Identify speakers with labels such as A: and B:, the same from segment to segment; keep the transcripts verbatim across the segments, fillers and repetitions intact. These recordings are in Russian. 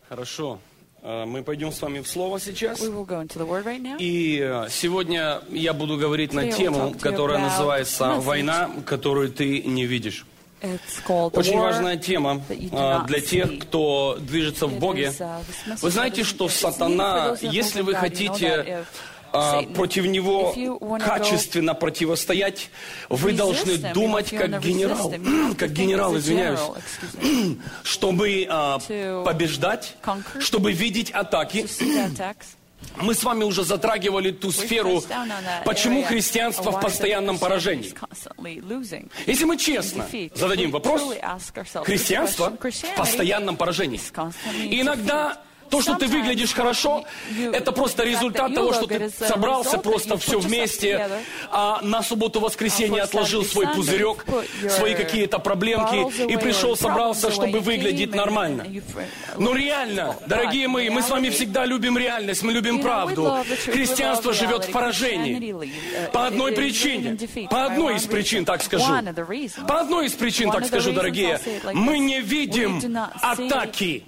A: Хорошо. Мы пойдем с вами в Слово сейчас.
B: We will go into the word right now.
A: И сегодня я буду говорить на
B: Today I will
A: тему,
B: talk to you
A: которая
B: about
A: называется
B: message.
A: «Война, которую ты не видишь».
B: It's called the
A: Очень
B: war
A: важная тема
B: that you do
A: а,
B: not
A: для тех,
B: see.
A: кто движется в
B: It
A: Боге.
B: is, uh, this message
A: Вы знаете,
B: that is
A: что
B: interesting.
A: сатана,
B: For those who
A: если
B: know
A: вы
B: God, you know
A: хотите
B: that if
A: а,
B: Satan,
A: против него
B: if you wanna go
A: качественно противостоять, вы
B: resist
A: должны
B: him,
A: думать
B: if you're
A: как
B: gonna
A: генерал,
B: resist him, you have to
A: как
B: think
A: генерал,
B: as a
A: извиняюсь,
B: general, excuse me,
A: чтобы а,
B: to
A: побеждать,
B: conquer,
A: чтобы видеть атаки.
B: to see the attacks.
A: Мы с вами уже затрагивали ту сферу, почему христианство в постоянном поражении. Если мы честно зададим вопрос, христианство в постоянном поражении. И иногда то, что ты выглядишь хорошо, это просто результат того, что ты собрался просто все вместе, а на субботу-воскресенье отложил свой пузырек, свои какие-то проблемки и пришел, собрался, чтобы выглядеть нормально. Но реально, дорогие мои, мы с вами всегда любим реальность, мы любим правду. Христианство живет в поражении. По одной причине. По одной из причин, так скажу. По одной из причин, так скажу, дорогие. Мы не видим атаки.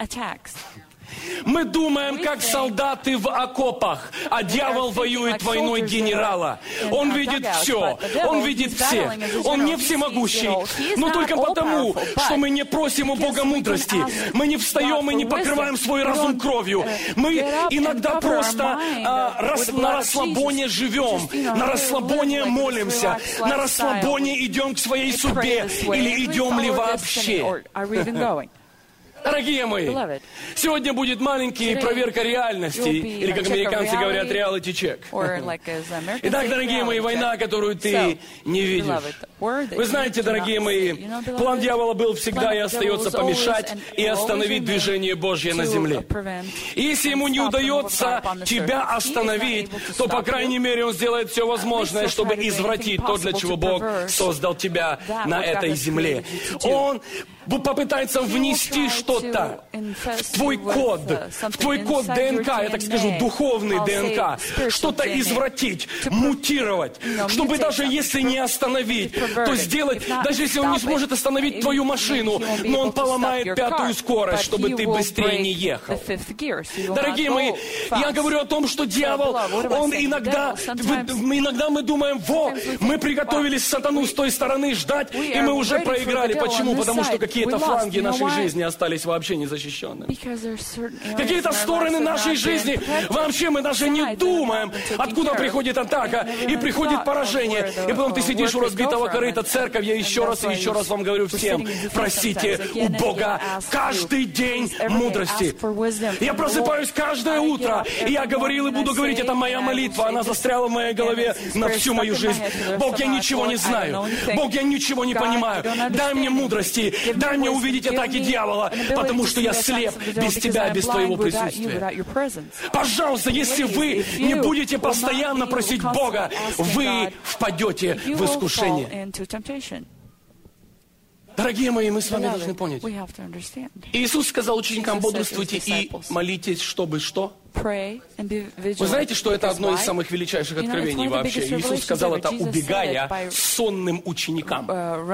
A: Мы думаем, как солдаты в окопах, а дьявол воюет войной генерала. Он видит все, он видит всех, он не всемогущий, но только потому, что мы не просим у Бога мудрости, мы не встаем и не покрываем свой разум кровью. Мы иногда просто а, рас, на расслабоне живем, на расслабоне молимся, на расслабоне идем к своей судьбе или идем ли вообще. Дорогие мои, сегодня будет маленький проверка реальности, или, как американцы говорят, реалити-чек. Итак, дорогие мои, война, которую ты не видишь. Вы знаете, дорогие мои, план дьявола был всегда и остается помешать и остановить движение Божье на земле. И если ему не удается тебя остановить, то, по крайней мере, он сделает все возможное, чтобы извратить то, для чего Бог создал тебя на этой земле. Он попытается внести что-то в твой код, в твой код ДНК, я так скажу, духовный ДНК, что-то извратить, мутировать, чтобы даже если не остановить, то сделать, даже если он не сможет остановить твою машину, но он поломает пятую скорость, чтобы ты быстрее не ехал. Дорогие мои, я говорю о том, что дьявол, он иногда, иногда мы думаем, во, мы приготовились сатану с той стороны ждать, и мы уже проиграли. Почему? Потому что какие-то фланги нашей жизни остались вообще незащищенными. Какие-то стороны нашей жизни, вообще мы даже не думаем, откуда приходит атака, и приходит поражение. И потом ты сидишь у разбитого корыта, церковь, я еще раз и еще раз вам говорю всем, просите у Бога каждый день мудрости. Я просыпаюсь каждое утро, и я говорил и буду говорить, это моя молитва, она застряла в моей голове на всю мою жизнь. Бог, я ничего не знаю. Бог, я ничего не понимаю. Дай мне мудрости, дай мне увидеть атаки дьявола, потому что я слеп без тебя, без твоего присутствия. Пожалуйста, если вы не будете постоянно просить Бога, вы впадете в искушение. Дорогие мои, мы с вами должны понять. Иисус сказал ученикам, бодрствуйте и молитесь, чтобы что? Вы знаете, что это одно из самых величайших откровений вообще? Иисус сказал это, убегая сонным ученикам.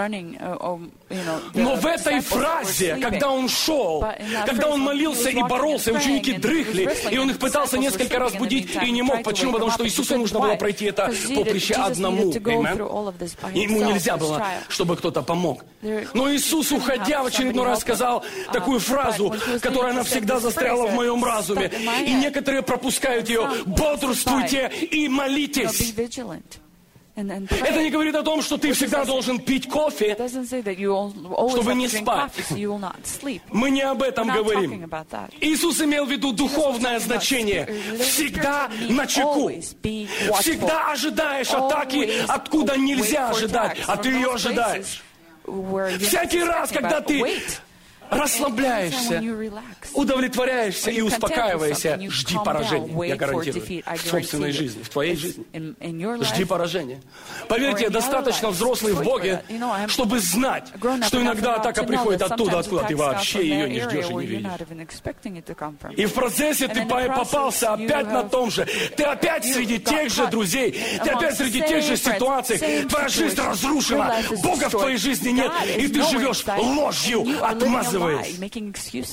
A: Но в этой фразе, когда Он шел, когда Он молился и боролся, ученики дрыхли, и Он их пытался несколько раз будить и не мог. Почему? Потому что Иисусу нужно было пройти это поприще одному. Ему нельзя было, чтобы кто-то помог. Но Иисус, уходя, в очередной раз сказал такую фразу, которая навсегда застряла в моем разуме. И некоторые пропускают ее. Бодрствуйте и молитесь. Это не говорит о том, что ты всегда должен пить кофе, чтобы не спать. Мы не об этом говорим. Иисус имел в виду духовное значение. Всегда начеку. Всегда ожидаешь атаки, откуда нельзя ожидать, а ты ее ожидаешь. Всякий раз, когда ты расслабляешься, удовлетворяешься и успокаиваешься, жди поражения, я гарантирую, в собственной жизни, в твоей жизни. Жди поражения. Поверьте, достаточно взрослый в Боге, чтобы знать, что иногда атака приходит оттуда, откуда ты вообще ее не ждешь и не видишь. И в процессе ты попался опять на том же. Ты опять среди тех же друзей, ты опять среди тех же ситуаций. Твоя жизнь разрушена, Бога в твоей жизни нет, и ты живешь ложью, отмазываясь.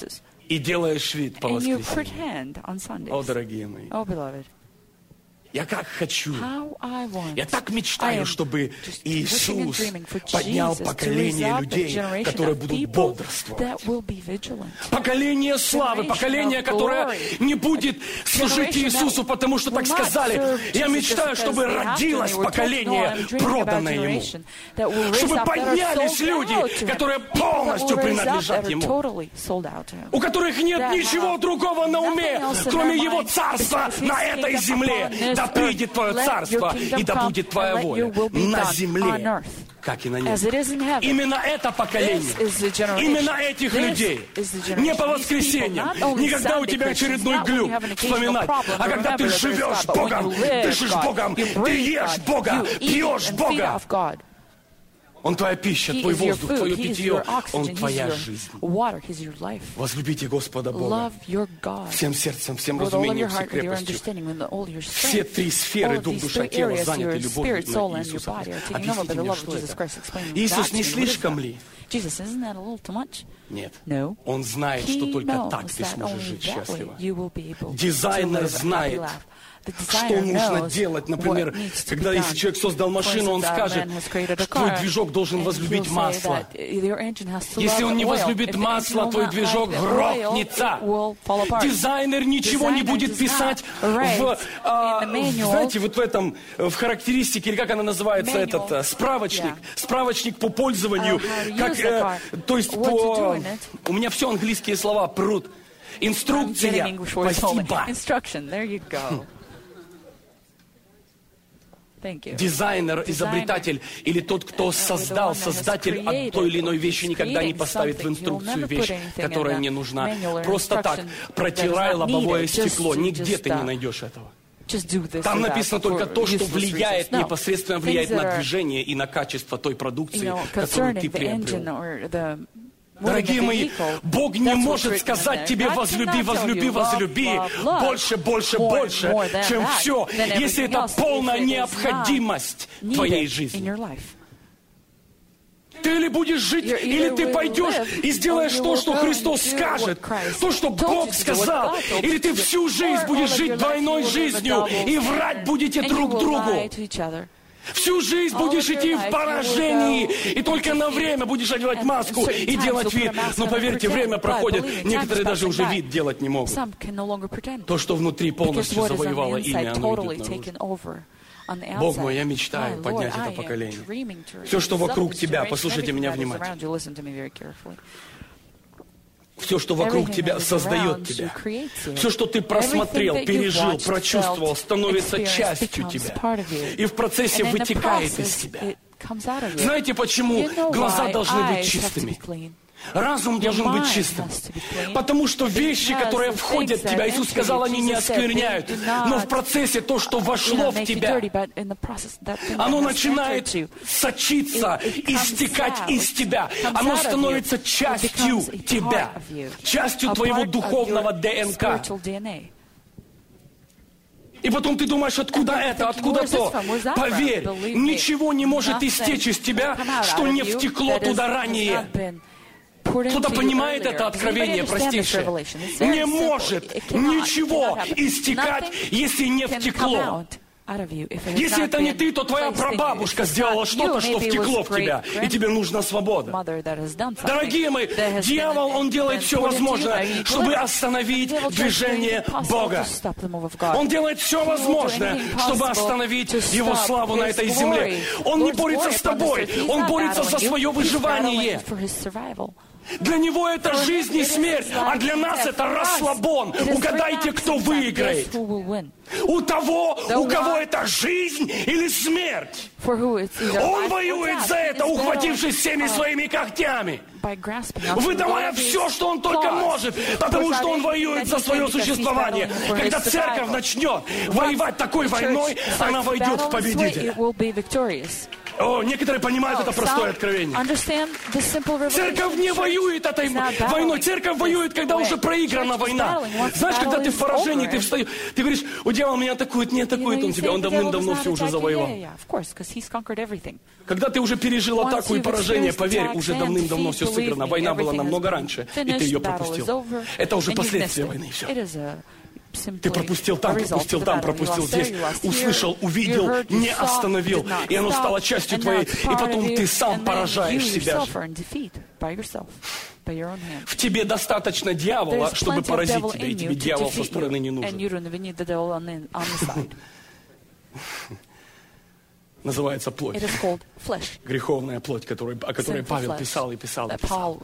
A: и делаешь вид по
B: and you
A: воскресеньям.
B: pretend on Sundays.
A: О, дорогие мои,
B: Oh, beloved,
A: я как хочу,
B: how I want.
A: я так
B: I
A: мечтаю,
B: am
A: чтобы
B: just
A: Иисус
B: wishing and dreaming for
A: поднял
B: Jesus to
A: поколение
B: raise up a
A: людей,
B: generation
A: которые
B: of
A: будут
B: people
A: бодрствовать.
B: that will be vigilant.
A: Поколение славы,
B: Generation
A: поколение,
B: of
A: которое
B: glory.
A: не будет служить
B: Generation
A: Иисусу,
B: that
A: потому что так
B: will not
A: сказали.
B: serve
A: Я
B: Jesus
A: мечтаю,
B: just
A: чтобы
B: because they have to, and
A: родилось
B: they were told, "No,
A: поколение,
B: I'm dreaming about
A: проданное Ему.
B: generation that will raise
A: Чтобы
B: up, that are
A: поднялись
B: sold
A: люди,
B: out to Him.
A: которые
B: People that
A: полностью
B: will raise up,
A: принадлежат
B: that are
A: Ему.
B: totally sold out to Him.
A: У которых нет
B: That
A: ничего
B: have
A: другого на уме,
B: nothing else in
A: кроме
B: their
A: Его
B: mind
A: Царства
B: besides His
A: на этой
B: kingdom
A: земле.
B: upon this
A: Да
B: earth.
A: придет Твое
B: Let your
A: Царство,
B: kingdom
A: и да
B: come,
A: будет Твоя
B: and let
A: воля
B: your will be
A: на
B: done on
A: земле,
B: earth,
A: как и на
B: as it
A: небе.
B: is in heaven.
A: Именно это поколение,
B: This is the generation.
A: именно этих
B: This
A: людей,
B: is the generation.
A: не по
B: These
A: воскресеньям,
B: people, not only
A: не когда у
B: Sunday
A: тебя
B: Christians,
A: очередной
B: not when you
A: глюк
B: have an occasional
A: вспоминать,
B: problem,
A: а
B: but
A: когда
B: remember
A: ты
B: that there's
A: живешь
B: God, but when
A: Богом,
B: you live
A: дышишь
B: God,
A: Богом,
B: you
A: ты
B: breathe
A: ешь
B: God,
A: Бога,
B: you eat
A: пьешь
B: and feed
A: Бога.
B: off God.
A: Он твоя пища,
B: He
A: твой
B: is your
A: воздух,
B: food,
A: твое
B: He is
A: питье,
B: your
A: Он
B: oxygen, He's
A: твоя
B: your
A: жизнь.
B: water, He's your life.
A: Возлюбите Господа Бога
B: Love your God
A: всем сердцем, всем
B: with all of
A: разумением,
B: your
A: всей
B: heart, with your
A: крепостью.
B: understanding, with all your
A: Все
B: strength.
A: три сферы,
B: All of
A: дух,
B: these
A: душа,
B: three
A: тело,
B: areas,
A: заняты
B: your
A: любовью
B: spirit, soul,
A: на
B: and your
A: Иисуса
B: body are
A: Христа.
B: taken over by
A: Объясните
B: the
A: мне,
B: love of
A: что
B: Jesus
A: это?
B: Christ. Explain
A: Иисус,
B: that
A: не
B: to me. What is
A: слишком
B: that?
A: ли?
B: Jesus, isn't that a little too much?
A: Нет.
B: No.
A: Он знает, что
B: He
A: только
B: knows
A: так ты
B: that
A: сможешь
B: only
A: жить
B: that way
A: счастливо.
B: you will be able to
A: Дизайнер
B: live a happy
A: знает,
B: life. The
A: что
B: designer
A: нужно
B: knows
A: делать. Например,
B: what needs to
A: когда
B: be
A: если
B: done.
A: человек создал машину, он
B: For instance, a
A: скажет,
B: man has created a
A: что твой
B: car,
A: движок должен
B: and
A: возлюбить
B: he'll say
A: масло.
B: that your engine has to
A: Если
B: love
A: он не
B: oil.
A: возлюбит
B: If the
A: масло,
B: engine
A: твой
B: will not
A: движок
B: like the oil,
A: грохнется.
B: it will fall apart.
A: Дизайнер ничего не
B: Designer
A: будет
B: does
A: писать
B: not
A: в,
B: write
A: а,
B: in the manual.
A: знаете, вот в этом, в характеристике, или как она называется,
B: Manual.
A: этот а, справочник,
B: Yeah.
A: справочник по пользованию,
B: Uh, how to
A: как,
B: use the
A: э,
B: car.
A: то есть
B: What to
A: по,
B: do in it.
A: у меня все английские слова прут.
B: I'm
A: Инструкция,
B: getting English words only.
A: спасибо.
B: Instruction, there you go. Thank you.
A: Дизайнер,
B: Designer,
A: изобретатель или тот, кто
B: uh,
A: создал,
B: the one that has
A: создатель
B: created
A: той или иной
B: or
A: вещи
B: is
A: никогда не
B: creating
A: поставит в
B: something. He'll
A: инструкцию
B: never put
A: вещь,
B: anything in
A: которая
B: the
A: не нужна.
B: manual or
A: Просто так,
B: instruction that is
A: протирай
B: not
A: лобовое
B: needed, just
A: стекло.
B: to-
A: Нигде
B: just
A: ты не
B: that.
A: найдешь этого.
B: Just do this
A: Там
B: or that
A: написано только
B: for
A: то, что
B: useless
A: влияет,
B: reasons. No.
A: непосредственно
B: Things
A: влияет
B: that
A: на
B: are,
A: движение и на качество той
B: you
A: продукции,
B: know,
A: которую
B: concerning
A: ты
B: the engine
A: приобрел.
B: or the
A: Дорогие мои, Бог не может сказать тебе «возлюби, возлюби, возлюби» больше, больше, больше, чем все, если это полная необходимость твоей жизни. Ты или будешь жить, или ты пойдешь и сделаешь то, что Христос скажет, то, что Бог сказал, или ты всю жизнь будешь жить двойной жизнью и врать будете друг другу. Всю жизнь будешь идти в поражении, и только на время будешь одевать маску и делать вид. Но поверьте, время проходит, некоторые даже уже вид делать не могут. То, что внутри полностью завоевало имя, оно идет наружу. Бог мой, я мечтаю поднять это поколение. Все, что вокруг тебя, послушайте меня внимательно. Все, что вокруг тебя, создает тебя. Все, что ты просмотрел, пережил, прочувствовал, становится частью тебя. И в процессе вытекает из тебя. Знаете, почему глаза должны быть чистыми? Разум должен быть чистым. Потому что вещи, которые входят в тебя, Иисус сказал, они не оскверняют. Но в процессе то, что вошло в тебя, оно начинает сочиться, истекать из тебя. Оно становится частью тебя, частью твоего духовного ДНК. И потом ты думаешь, откуда это, откуда то. Поверь, ничего не может истечь из тебя, что не втекло туда ранее. Кто-то понимает это откровение простейшее? Не может ничего истекать, если не втекло. Если это не ты, то твоя прабабушка сделала что-то, что втекло в тебя, и тебе нужна свобода. Дорогие мои, дьявол, он делает все возможное, чтобы остановить движение Бога. Он делает все возможное, чтобы остановить Его славу на этой земле. Он не борется с тобой, Он борется за свое выживание. Для него это жизнь и смерть, а для нас это расслабон. Угадайте, кто выиграет. У того, у кого это жизнь или смерть. Он воюет за это, ухватившись всеми своими когтями, выдавая все, что он только может, потому что он воюет за свое существование. Когда церковь начнет воевать такой войной, она войдет в победителя. О, некоторые понимают это простое откровение. Церковь не воюет этой войной. Церковь воюет, когда уже проиграна война. Знаешь, когда ты в поражении, ты встаешь, ты говоришь, у дьявола меня атакует, не атакует он тебя, он давным-давно все уже завоевал. Когда ты уже пережил атаку и поражение, поверь, уже давным-давно все сыграно. Война была намного раньше, и ты ее пропустил. Это уже последствия войны, и все. Ты пропустил там, пропустил там, пропустил здесь, услышал, увидел, не остановил, и оно стало частью твоей, и потом ты сам поражаешь себя же. В тебе достаточно дьявола, чтобы поразить тебя, и тебе дьявол со стороны не нужен. Называется плоть. Греховная плоть, которой, о которой Павел писал и писал и писал.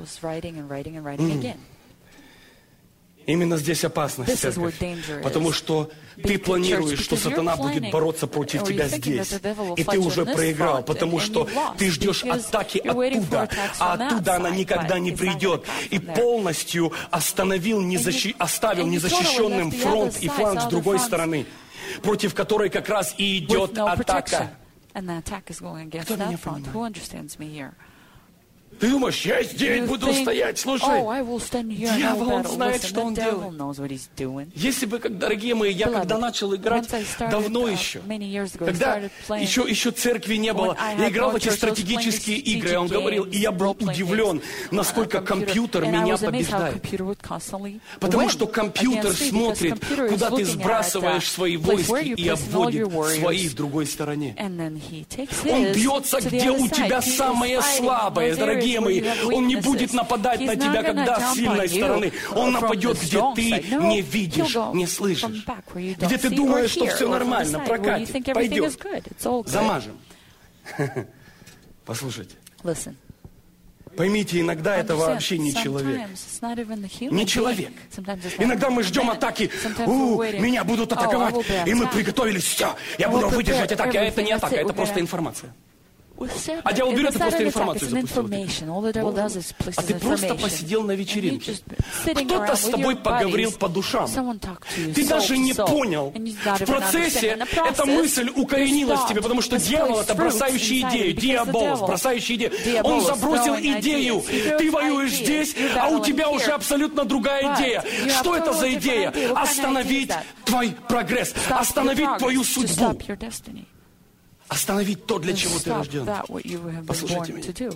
A: Именно здесь опасность, церковь, потому что ты планируешь, что сатана будет бороться против тебя здесь, и ты уже проиграл, потому что ты ждешь атаки оттуда, а оттуда она никогда не придет, и полностью остановил, незащи... оставил незащищенным фронт и фланг с другой стороны, против которой как раз и идет атака. Кто меня понимает? Ты думаешь, я здесь you буду think, стоять, слушай.
B: Oh,
A: дьявол, он знает, что он делает. Если бы, как, дорогие мои, я когда начал играть давно еще, когда еще, еще церкви не было, я играл в эти стратегические игры, он говорил, и я был удивлен, насколько компьютер меня побеждает. Потому что компьютер смотрит, куда ты сбрасываешь свои войска и обводит свои в другой стороне. Он бьется, где у тебя самое слабое, дорогие мои, он не будет нападать на тебя, когда с сильной стороны. Он нападет, где ты не видишь, не слышишь. Где ты думаешь, что все нормально, прокатит, пойдет. Замажем. Послушайте. Поймите, иногда это вообще не человек. Не человек. Иногда мы ждем атаки. У, меня будут атаковать. И мы приготовились. Все, я буду выдержать атаки. А это не атака, это просто информация. А дьявол берет и просто информацию запустил. А ты просто посидел на вечеринке. Кто-то с тобой поговорил по душам. Ты даже не понял. В процессе эта мысль укоренилась в тебе, потому что дьявол — это бросающий идею. Диаболос, бросающий идею. Он забросил идею. Ты воюешь здесь, а у тебя уже абсолютно другая идея. Что это за идея? Остановить твой прогресс. Остановить твою судьбу. Остановить то, для чего ты рожден. Послушайте меня.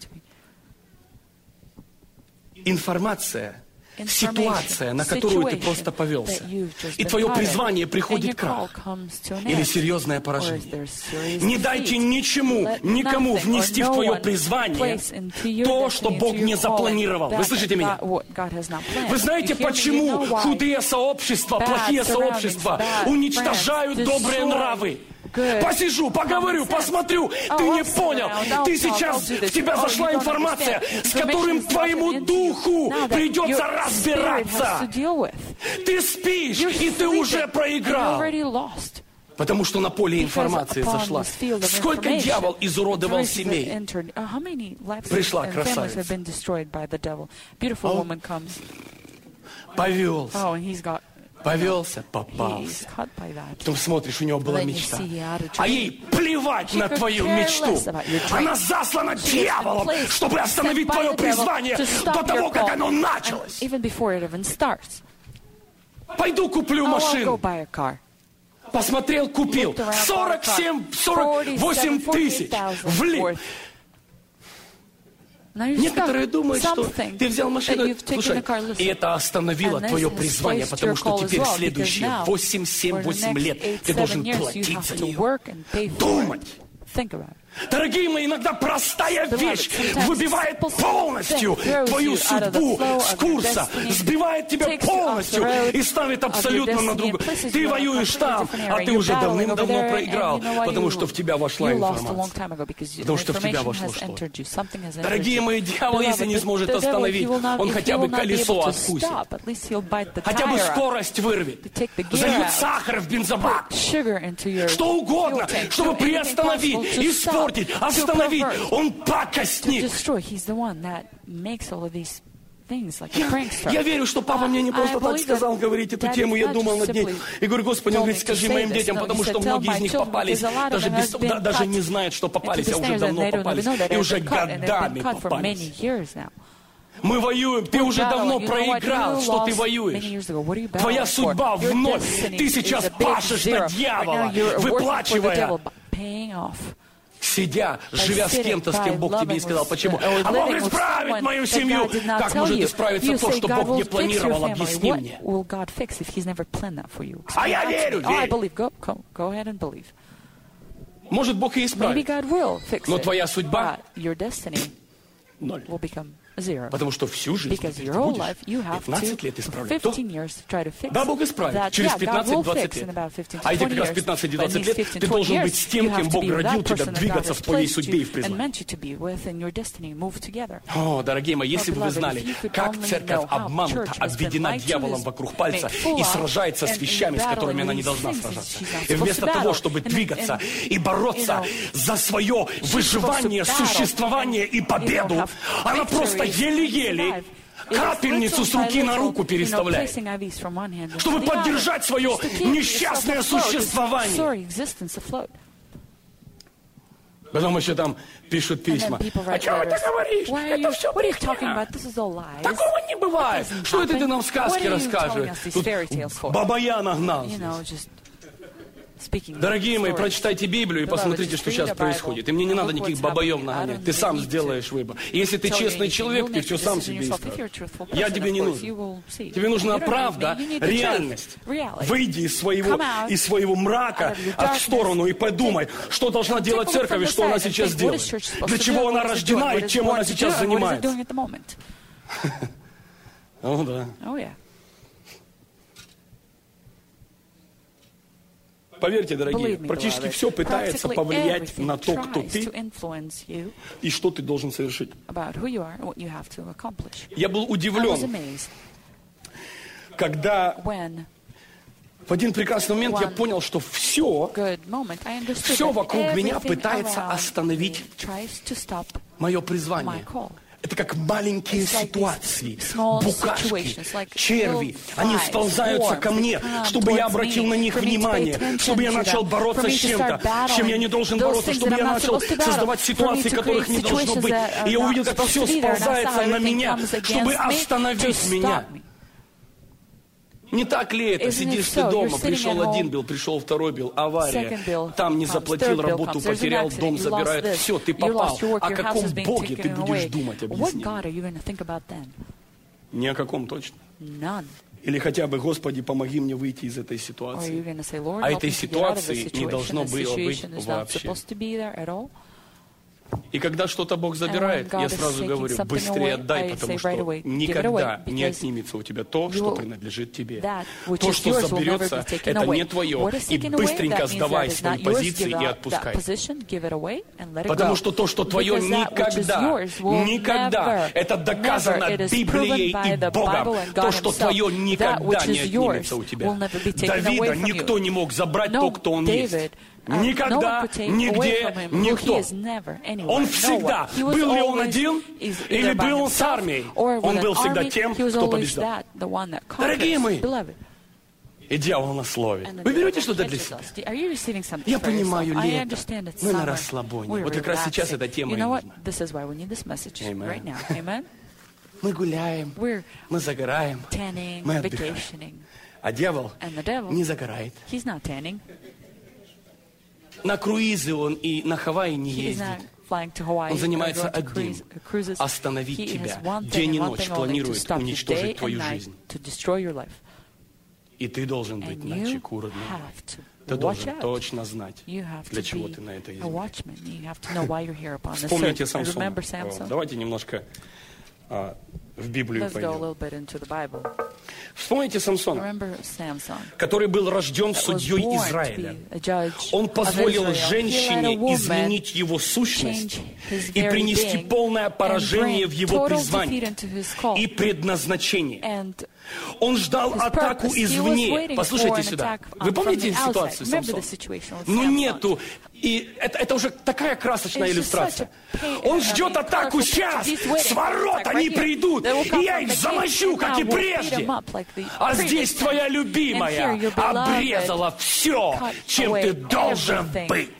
A: Информация, ситуация, на которую ты просто повелся, и твое призвание приходит крах или серьезное поражение. Не дайте ничему, никому внести в твое призвание то, что Бог не запланировал. Вы слышите меня? Вы знаете, почему худые сообщества, плохие сообщества уничтожают добрые нравы? Посижу, поговорю, посмотрю. Ты не понял. Ты сейчас, в тебя зашла информация, с которым твоему духу придется разбираться. Ты спишь, и ты уже проиграл. Потому что на поле информации зашла. Сколько дьявол изуродовал семей. Пришла красавица. Повелся. Повелся, попался. Потом смотришь, у него была мечта. А ей плевать на твою мечту. Она заслана дьяволом, чтобы остановить твое призвание до того, как оно началось. Пойду куплю машину. Посмотрел, купил. сорок семь, сорок восемь тысяч. Влип. Некоторые думают, что ты взял машину, слушай, и это остановило твое призвание, потому что теперь следующие восемь, семь, восемь лет ты должен платить за нее. Думать. Дорогие мои, иногда простая вещь выбивает полностью твою судьбу с курса, сбивает тебя полностью и ставит абсолютно на другую. Ты воюешь там, а ты уже давным-давно проиграл, потому что в тебя вошла информация, потому что в тебя вошло что-то. Дорогие мои, дьявол, если не сможет остановить, он хотя бы колесо откусит, хотя бы скорость вырвет, зальет сахар в бензобак, что угодно, чтобы приостановить, испортить, остановить. Он пакостник. Я, я верю, что папа мне не просто так сказал говорить эту тему, я думал над ней. И говорю, Господи, он говорит, скажи моим детям, потому что многие из них попались, даже, без, да, даже не знают, что попались, а уже давно попались, и уже годами попались. Мы воюем, ты уже давно проиграл, что ты воюешь. Твоя судьба в ноль. Ты сейчас пашешь на дьявола, выплачивая, сидя, живя с кем-то, с кем Бог тебе не сказал. Почему? А Бог исправит мою семью. Как может исправиться то, что Бог не планировал? Объясни мне. А я верю, верю. Может, Бог и исправит. Но твоя судьба ноль. Потому что всю жизнь ты будешь пятнадцать лет исправлять то. Да, Бог исправит через пятнадцать-двадцать лет. А эти как раз пятнадцать-двадцать лет ты должен быть с тем, кем Бог родил тебя, двигаться в твоей судьбе и в призвании. О, дорогие мои, если бы вы знали, как церковь обманута, обведена дьяволом вокруг пальца и сражается с вещами, с которыми она не должна сражаться. И вместо того, чтобы двигаться и бороться за свое выживание, существование и победу, она просто еле-еле капельницу с руки на руку переставляет, чтобы поддержать свое несчастное существование. Потом еще там пишут письма. А что ты говоришь? Это все брехня. Такого не бывает. Что это ты нам сказки рассказываешь? Тут Бабая нагнался. Дорогие мои, прочитайте Библию и посмотрите, что сейчас происходит. И мне не надо никаких бабаев нагонять. Ты сам сделаешь выбор. И если ты честный человек, ты все сам себе исправишь. Я тебе не нужен. Тебе нужна правда, реальность. Выйди из своего, из своего мрака в сторону и подумай, что должна делать церковь и что она сейчас делает. Для чего она рождена и чем она сейчас занимается. О, да. Поверьте, дорогие, практически все пытается повлиять на то, кто ты и что ты должен совершить. Я был удивлен, когда в один прекрасный момент я понял, что все, все вокруг меня пытается остановить мое призвание. Это как маленькие ситуации, букашки, черви. Они сползаются ко мне, чтобы я обратил на них внимание, чтобы я начал бороться с чем-то, с чем я не должен бороться, чтобы я начал создавать ситуации, которых не должно быть. И я увидел, как все сползается на меня, чтобы остановить меня. Не так ли это? Сидишь ты дома, пришел один бил, пришел второй бил, авария, там не заплатил, работу потерял, дом забирают, все, ты попал. О каком Боге ты будешь думать, объясни? Ни о каком точно. Или хотя бы, Господи, помоги мне выйти из этой ситуации. А этой ситуации не должно было быть вообще. И когда что-то Бог забирает, я сразу говорю, быстрее отдай, потому что никогда не отнимется у тебя то, что принадлежит тебе. То, что заберется, это не твое. И быстренько сдавай свои позиции и отпускай. Потому что то, что твое, никогда, никогда, это доказано Библией и Богом. То, что твое, никогда не отнимется у тебя. Давида никто не мог забрать то, кто он есть. Никогда, нигде, никто. Он всегда, был ли он один, или был он с армией, он был всегда тем, кто побеждал. Дорогие мои, и дьявол нас ловит. Вы берете что-то для себя? Я понимаю, лето, мы на расслабоне. Вот как раз сейчас эта тема и нужна. Мы гуляем, мы загораем, мы отдыхаем. А дьявол не загорает. На круизы он и на Хавайи не ездит. Он занимается одним – остановить тебя. День и ночь планирует уничтожить твою жизнь. И ты должен быть начеку, родной. Ты должен точно знать, для чего ты на этой земле. Вспомните Самсона. Давайте немножко а, в Библию пойдем. Вспомните Самсона, который был рожден судьей Израиля. Он позволил женщине изменить его сущность и принести полное поражение в его призвании и предназначение. Он ждал атаку извне. Послушайте сюда. Вы помните ситуацию Самсона? Ну нету. И это, это уже такая красочная иллюстрация. Он ждет атаку сейчас. С ворот они придут. и я их замочу, как и прежде. А здесь твоя любимая обрезала все, чем ты должен быть.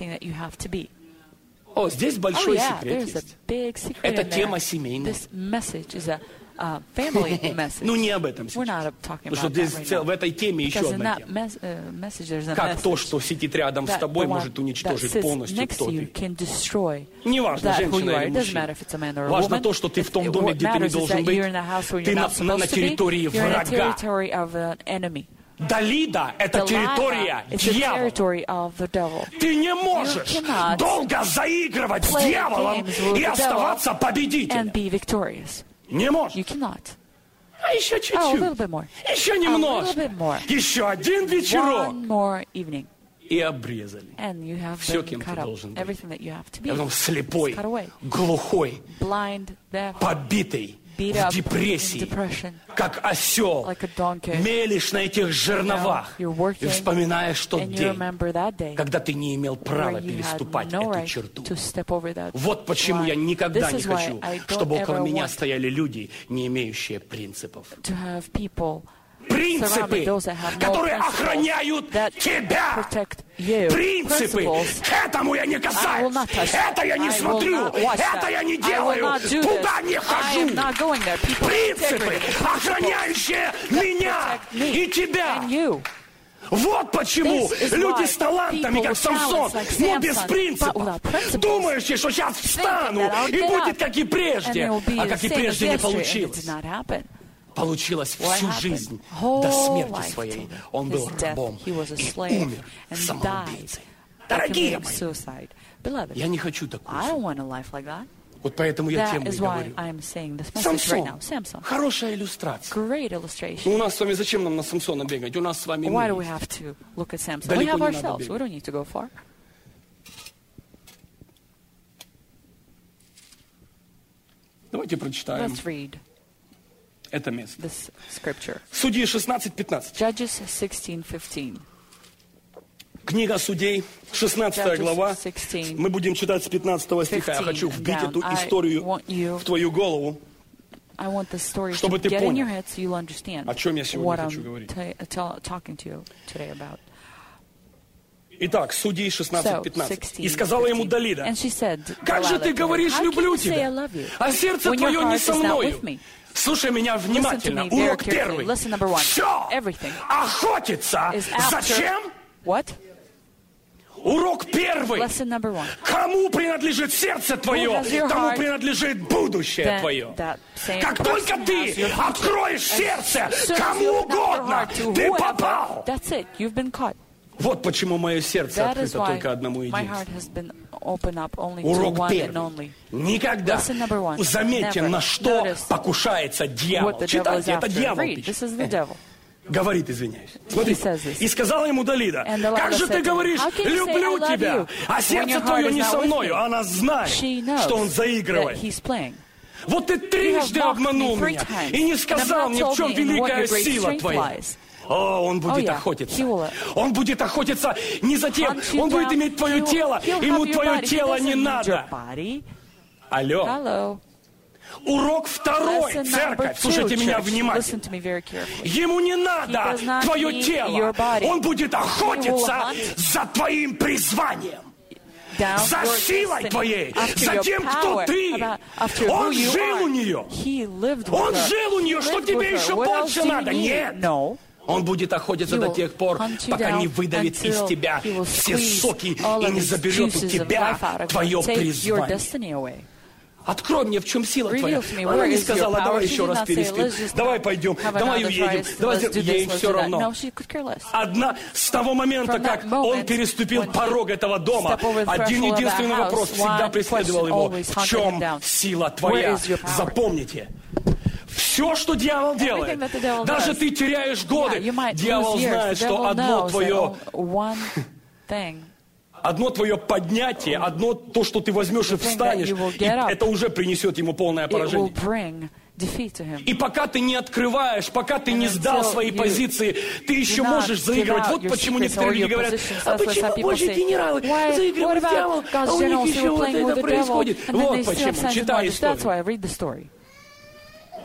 A: О, здесь большой секрет есть. Это тема семейная.
B: Uh, family message.
A: Ну, не об этом
B: We're
A: сейчас.
B: not talking
A: Потому что
B: about
A: здесь
B: that right
A: цел-
B: now.
A: в этой теме еще
B: Because in
A: одна
B: that
A: тема.
B: mes- uh, message there's a
A: Как то,
B: message
A: что сидит рядом с
B: that
A: тобой,
B: the one
A: может
B: that
A: уничтожить
B: sits
A: полностью,
B: next
A: кто
B: to you
A: ты.
B: can destroy
A: Неважно,
B: that who you
A: женщина
B: are.
A: или
B: It doesn't matter
A: мужчина.
B: if it's a man or a
A: Важно
B: woman.
A: то, что ты в том
B: It-
A: доме,
B: what
A: где ты не
B: matters is
A: должен
B: that
A: быть.
B: you're in a house where
A: Ты
B: you're
A: на,
B: not
A: на, на
B: supposed to be.
A: территории
B: You're in a
A: врага.
B: territory of an enemy.
A: Далида — это территория
B: It's the
A: дьявола.
B: territory of the devil.
A: Ты не можешь
B: You cannot
A: долго заигрывать с
B: play
A: дьяволом
B: games with
A: и
B: the
A: оставаться
B: devil
A: победителем.
B: and be victorious.
A: Не
B: You
A: можешь.
B: cannot.
A: А еще
B: Oh, a
A: чуть-чуть.
B: little bit more.
A: Еще
B: A little
A: немножко.
B: bit more.
A: Еще один вечерок.
B: One more evening.
A: И обрезали.
B: And you have
A: Все,
B: been
A: кем ты
B: cut up.
A: должен быть.
B: Everything that you have to be.
A: И потом слепой,
B: Cut away.
A: глухой,
B: Blind, deaf,
A: побитый,
B: beat
A: в
B: up, in
A: депрессии,
B: depression,
A: как осел,
B: like a donkey.
A: мелешь на этих жерновах
B: You're
A: и
B: working,
A: вспоминаешь тот
B: and you
A: день,
B: remember that day
A: когда ты не имел права
B: where you had
A: переступать
B: no
A: эту
B: right
A: черту.
B: to step over that
A: Вот почему
B: line.
A: я никогда
B: This
A: не
B: is why
A: хочу,
B: I don't
A: чтобы около
B: ever
A: меня
B: want
A: стояли люди, не имеющие принципов.
B: to have people surround me,
A: Принципы,
B: those that have no
A: которые
B: principles,
A: охраняют
B: that
A: тебя.
B: protect you.
A: Принципы.
B: Principles.
A: К этому я не
B: I will
A: касаюсь.
B: not touch
A: Это я не
B: I will
A: смотрю.
B: not watch
A: Это
B: that.
A: я не
B: I will
A: делаю.
B: not do
A: Туда
B: this.
A: не
B: I
A: хожу.
B: am not going there. People
A: Принципы,
B: integrity.
A: охраняющие меня
B: Protect me
A: и тебя.
B: and you.
A: Вот почему
B: This is
A: люди
B: why
A: с талантами,
B: people
A: как
B: with
A: Самсон,
B: talents like
A: но без
B: Samson,
A: принципов,
B: but without principles,
A: думаешь, что сейчас встану,
B: that I'll
A: и
B: get
A: будет
B: up,
A: как и
B: And
A: прежде.
B: it will be
A: А
B: the
A: как и
B: same as
A: прежде не
B: yesterday, and it
A: получилось.
B: did not happen.
A: Получилось
B: What
A: всю
B: happened?
A: жизнь
B: Whole
A: до смерти
B: life
A: своей.
B: till
A: Он был
B: his death,
A: рабом
B: he was a
A: и
B: slave
A: умер
B: and
A: самоубийцей.
B: died by
A: Дорогие
B: committing
A: мои,
B: suicide. Beloved,
A: я не хочу такую
B: I don't
A: жизнь.
B: want a life like that.
A: Вот поэтому я
B: That
A: тему и
B: is why
A: говорю.
B: I am saying this message right
A: Самсон.
B: now. Samson.
A: Хорошая иллюстрация.
B: Great illustration.
A: Ну, у нас с вами, зачем нам на Самсона бегать? У нас с вами
B: Why do
A: мы
B: we
A: есть.
B: have to look at Samson?
A: Далеко
B: We have
A: не надо
B: ourselves.
A: бегать.
B: We don't need to go far.
A: Давайте прочитаем
B: Let's read
A: это место.
B: this scripture.
A: Судьи шестнадцать пятнадцать.
B: Judges sixteen fifteen.
A: Книга Судей, шестнадцатая
B: Judges
A: глава.
B: sixteen.
A: Мы будем читать с пятнадцатого стиха. Я хочу вбить
B: down.
A: эту
B: I
A: историю
B: want you-
A: в твою голову.
B: I want the story
A: Чтобы
B: to
A: ты
B: get in
A: понял,
B: your head so you'll understand
A: о чем я сегодня
B: what
A: хочу
B: I'm
A: говорить.
B: ta- tell- talking to you today about.
A: Итак, Судей шестнадцать
B: So,
A: пятнадцать.
B: sixteen
A: И сказала ему
B: fifteen.
A: Далида:
B: And she said,
A: «Как же
B: Delilah
A: ты
B: to him,
A: говоришь,
B: "How can
A: люблю
B: you say I
A: тебя,
B: love you
A: а сердце
B: when your
A: твое не
B: heart
A: со
B: is not
A: мною?»
B: with me?»
A: Слушай меня внимательно.
B: Listen to me very
A: Урок
B: carefully.
A: первый.
B: Listen, number one.
A: Все
B: Everything
A: охотится.
B: is after-
A: Зачем?
B: What?
A: Урок первый.
B: Lesson number one.
A: Кому принадлежит сердце твое,
B: has your
A: тому
B: heart,
A: принадлежит будущее
B: Then
A: твое.
B: that same
A: Как только
B: person
A: ты
B: has your future.
A: откроешь сердце
B: As soon as
A: кому
B: you open up your
A: угодно,
B: heart to
A: ты
B: whoever,
A: попал.
B: That's it. You've been caught.
A: Вот почему мое сердце
B: That is
A: открыто
B: why
A: только одному
B: my heart
A: единству.
B: has been opened up only to
A: Урок
B: one and
A: первый.
B: only.
A: Никогда.
B: Lesson number one.
A: Заметьте,
B: Never
A: на что
B: notice
A: покушается дьявол.
B: What the devil is
A: Читайте, это
B: after.
A: дьявол
B: Read.
A: пишет.
B: This is the devil.
A: Говорит, извиняюсь. Смотри.
B: He says this.
A: И сказала ему Далида:
B: And Delilah
A: как же
B: said
A: ты
B: to him,
A: говоришь,
B: "How can you say,
A: люблю
B: I love
A: тебя,
B: you,
A: а
B: when
A: сердце
B: your
A: твое
B: heart
A: не
B: is
A: со
B: not with
A: мною?»
B: me?
A: Она знает,
B: She knows
A: что он
B: that
A: заигрывает.
B: he's playing.
A: Вот ты трижды
B: You have mocked
A: обманул
B: me three
A: меня
B: times,
A: и не
B: and
A: сказал
B: have
A: мне,
B: not
A: в чем
B: told me in what
A: великая
B: your great
A: сила
B: strength
A: твоя.
B: lies.
A: О, он будет
B: Oh, yeah.
A: охотиться.
B: He will-
A: Он будет охотиться не за тем,
B: Hunt you
A: он будет
B: down.
A: иметь твое
B: He'll-
A: тело,
B: he'll
A: ему
B: have your
A: твое
B: body. He
A: тело
B: doesn't
A: не
B: need
A: надо.
B: your body.
A: Алло.
B: Hello.
A: Урок второй,
B: Lesson number
A: церковь,
B: two,
A: слушайте меня
B: church.
A: внимательно.
B: Listen to me very carefully.
A: Ему не надо
B: does not
A: твое
B: need
A: тело.
B: your body.
A: Он будет охотиться
B: hunt
A: за твоим призванием.
B: Down
A: За
B: your
A: силой
B: destiny,
A: твоей,
B: after
A: за
B: your
A: тем, кто
B: power,
A: ты.
B: about- after
A: Он
B: who you
A: жил
B: are.
A: у нее.
B: He lived with
A: Он
B: her.
A: жил у нее.
B: He
A: Что
B: lived
A: тебе
B: with her.
A: еще
B: What else
A: больше
B: do you
A: надо?
B: need?
A: Нет.
B: No.
A: Он будет охотиться
B: He
A: до
B: will
A: тех пор,
B: hunt you
A: пока не
B: down
A: выдавит из
B: until
A: тебя
B: he will
A: все
B: squeeze
A: соки
B: all
A: и
B: of
A: не
B: his
A: заберет у
B: juices of
A: тебя
B: life out of you.
A: твое
B: Take your
A: призвание.
B: destiny away.
A: Открой мне, в чем сила
B: Reveal
A: твоя.
B: to me,
A: Она
B: where
A: не
B: is your
A: сказала:
B: power?
A: давай
B: She
A: еще
B: did
A: раз
B: not say,
A: переспим,
B: let's just
A: давай
B: have
A: пойдем,
B: another
A: давай
B: try,
A: уедем,
B: let's
A: давай
B: do this,
A: ей
B: let's
A: все
B: do that.
A: равно.
B: No, she could care less.
A: Одна с того момента,
B: From that
A: как он
B: moment,
A: переступил
B: when he
A: порог этого дома,
B: stepped over the
A: один
B: threshold of
A: единственный
B: that
A: вопрос
B: house,
A: всегда
B: one
A: преследовал
B: question
A: его:
B: always
A: в
B: hunted
A: чем
B: him down.
A: сила
B: Where
A: твоя?
B: is your power?
A: Запомните. Все, что дьявол делает,
B: that the devil
A: даже
B: does.
A: ты теряешь годы,
B: Yeah, you might
A: дьявол
B: lose years.
A: знает,
B: The
A: что
B: devil
A: одно
B: knows
A: твое,
B: that one thing,
A: одно твое поднятие, одно то, что ты возьмешь и
B: The thing that
A: встанешь,
B: you will
A: и
B: get up,
A: это уже принесет ему полное
B: it will
A: поражение.
B: bring defeat to him.
A: И пока ты не открываешь, пока ты не
B: And
A: сдал
B: until
A: свои
B: you
A: позиции, ты еще
B: do not
A: можешь
B: give
A: заигрывать.
B: out
A: Вот
B: your
A: почему
B: secrets
A: некоторые
B: or
A: люди
B: your
A: говорят:
B: positions.
A: а
B: That's why
A: почему
B: some people
A: Божьи
B: say,
A: генералы
B: Why,
A: заигрывают
B: what
A: с дьяволом,
B: about God's
A: а у них
B: generals who
A: еще
B: were
A: вот
B: playing with
A: это
B: the devil,
A: происходит?
B: and then
A: Вот
B: they still have
A: почему.
B: signs and
A: Читай
B: wonders? That's
A: историю.
B: why. Read the story.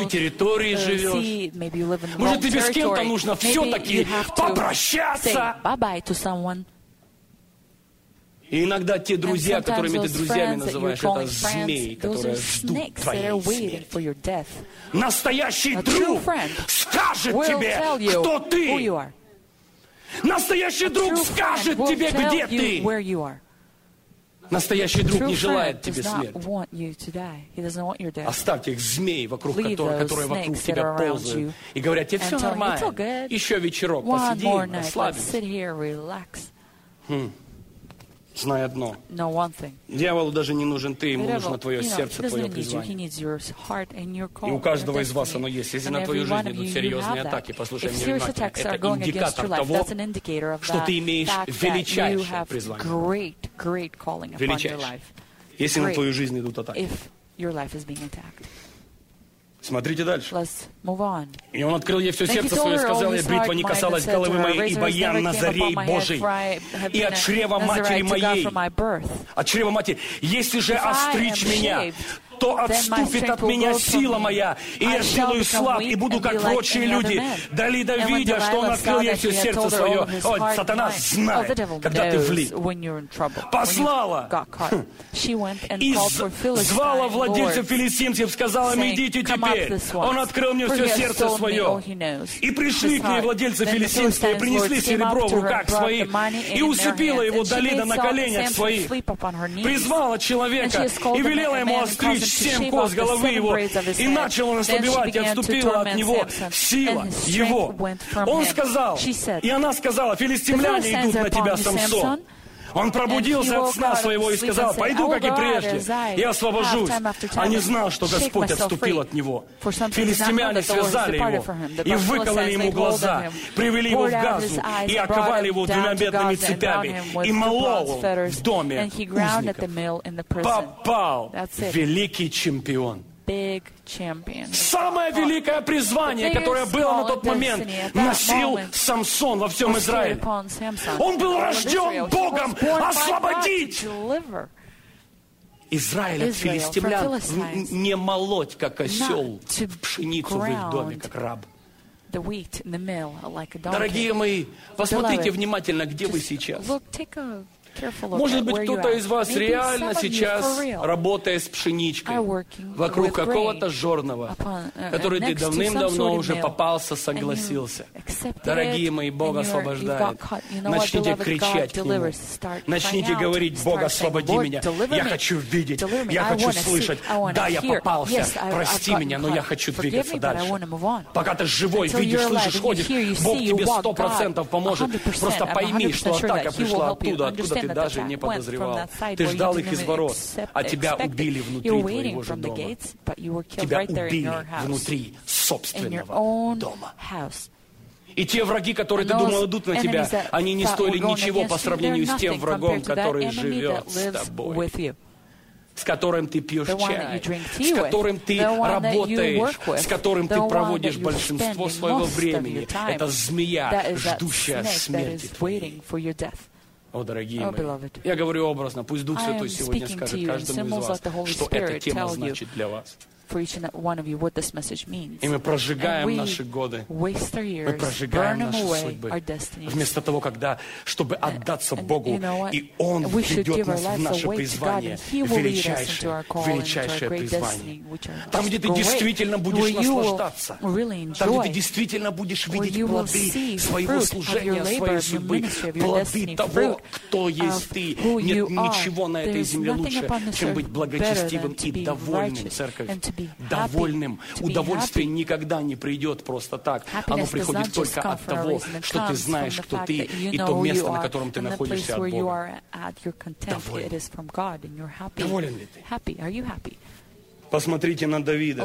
A: той территории живешь. Может, тебе с кем-то нужно все-таки попрощаться. И иногда те друзья, которыми ты друзьями называешь, это змеи, которые ждут твоей смерти. Настоящий друг скажет тебе, кто ты. Настоящий друг скажет тебе, где ты. Настоящий друг не желает тебе смерти. Оставь тех змей, вокруг которых, которые вокруг тебя ползают, и говорят, тебе все нормально, еще вечерок, посиди, расслабься. Хм. Знай одно. Дьяволу даже не нужен ты, ему нужно твое сердце, твое призвание. И у каждого из вас оно есть. Если на твою жизнь идут серьезные атаки, послушай меня внимательно, это индикатор того, что ты имеешь величайшее призвание. Величайшее. Если на твою жизнь идут атаки. Смотрите дальше. И он открыл ей все сердце свое и сказал ей, бритва не касалась головы моей, ибо я Назарей Божий, и от чрева матери моей, от чрева матери, если же остричь меня, то отступит от меня сила моя, и я сделаю слаб, и буду как прочие люди. Далида, видя, что он открыл ей все сердце свое, о, сатана знает, когда ты влип, послала и звала владельцев филистимцев, сказала им, идите теперь. Он открыл мне все сердце свое. И пришли к ней владельцы филистимские, и принесли серебро в руках своих, и усыпила его Далида на коленях своих, призвала человека и велела ему остричь семь коз головы его, и начал он ослабевать, и отступила от него сила его. Он сказал, и она сказала, филистимляне идут на тебя, Самсон. Он пробудился от сна своего и сказал, пойду, как и прежде, и освобожусь. А не знал, что Господь отступил от него. Филистимляне связали его и выкололи ему глаза, привели его в Газу и оковали его двумя медными цепями, и молол в доме узников. Попал великий чемпион. Самое великое призвание, которое было на тот момент, носил Самсон во всем Израиле. Он был рожден Богом освободить Израиль от филистимлян, не молоть, как осел, пшеницу в их доме, как раб. Дорогие мои, посмотрите внимательно, где вы сейчас. Может быть, кто-то из вас реально сейчас, работая с пшеничкой, вокруг какого-то жорного, который ты давным-давно уже попался, согласился. Дорогие мои, Бог освобождает. Начните кричать к Нему. Начните говорить, Бог, освободи меня. Я хочу видеть, я хочу слышать. Да, я попался, прости меня, но я хочу двигаться дальше. Пока ты живой, видишь, слышишь, ходишь, Бог тебе сто процентов поможет. Просто пойми, что атака пришла оттуда, откуда ты даже не подозревал. Ты ждал их из ворот, а тебя убили внутри твоего же дома. Тебя убили внутри собственного дома. И те враги, которые ты думал идут на тебя, они не стоили ничего по сравнению с тем врагом, который живет с тобой, с которым ты пьешь чай, с которым ты работаешь, с которым ты проводишь большинство своего времени. Это змея, ждущая смерти твоей. О, дорогие мои, я говорю образно, пусть Дух Святой сегодня скажет каждому из вас, что эта тема значит для вас. И мы прожигаем наши годы, мы прожигаем наши судьбы, вместо того, когда, чтобы отдаться Богу, и Он ведет нас в наше призвание, величайшее, величайшее призвание. Там, где ты действительно будешь наслаждаться, там, где ты действительно будешь видеть плоды своего служения, своей судьбы, плоды того, кто есть ты. Нет ничего на этой земле лучше, чем быть благочестивым и довольным, церковь. Довольным. Удовольствие никогда не придет просто так. Оно приходит только от того, что ты знаешь, кто ты, и то место, на котором ты находишься от Бога. Доволен. Доволен ли ты? Посмотрите на Давида.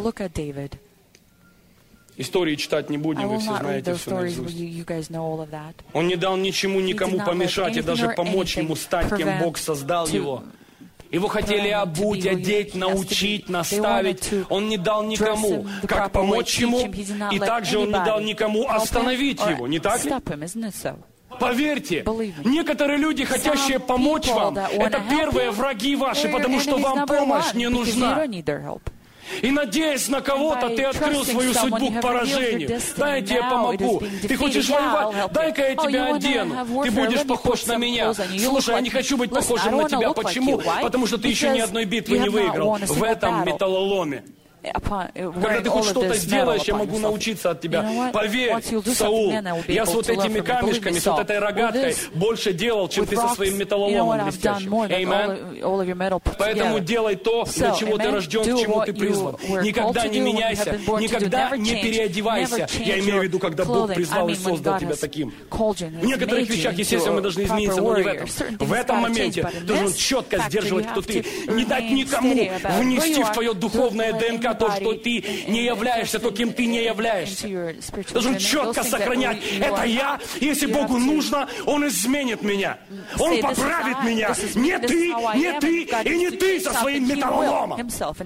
A: Истории читать не будем, вы все знаете все наизусть. Он не дал ничему никому помешать и даже помочь ему стать, кем Бог создал его. Его хотели обуть, одеть, научить, наставить. Он не дал никому, как помочь ему, и также он не дал никому остановить его, не так ли? Поверьте, некоторые люди, хотящие помочь вам, это первые враги ваши, потому что вам помощь не нужна. И надеясь на кого-то, ты открыл свою судьбу к поражению. Дай я тебе помогу. Ты хочешь воевать? Дай-ка я тебя одену. Ты будешь похож на меня. Слушай, я не хочу быть похожим на тебя. Почему? Потому что ты еще ни одной битвы не выиграл в этом металлоломе. Когда ты хоть что-то сделаешь, я могу научиться от тебя. Поверь, Саул, я с вот этими камешками, с вот этой рогаткой больше делал, чем ты со своим металлоломом блестящим. Amen. Поэтому делай то, для чего ты рожден, к чему ты призван. Никогда не меняйся, никогда не переодевайся. Я имею в виду, когда Бог призвал и создал тебя таким. В некоторых вещах, естественно, мы должны измениться, но не в этом. В этом моменте ты должен четко сдерживать, кто ты. Не дать никому внести в твое духовное ДНК то, что ты не являешься, то, кем ты не являешься. Должен четко сохранять. Это я. Если Богу нужно, Он изменит меня. Он поправит меня. Не ты, не ты и не ты со своим металлоломом.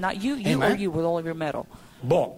A: Бог.